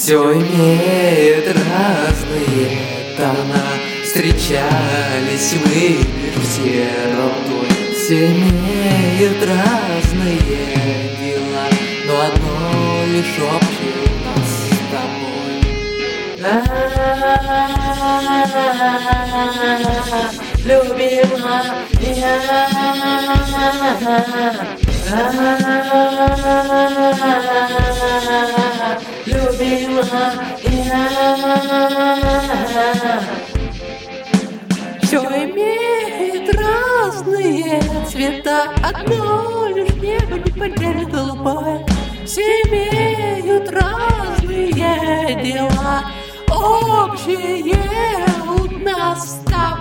Все имеет разные тона, встречались мы все равно. Все имеют разные дела, но одно лишь общее у нас с тобой. Любимая, любимая, все имеет разные цвета, одно лишь небо неподдельно голубое. Все имеют разные дела, общее у нас с тобой.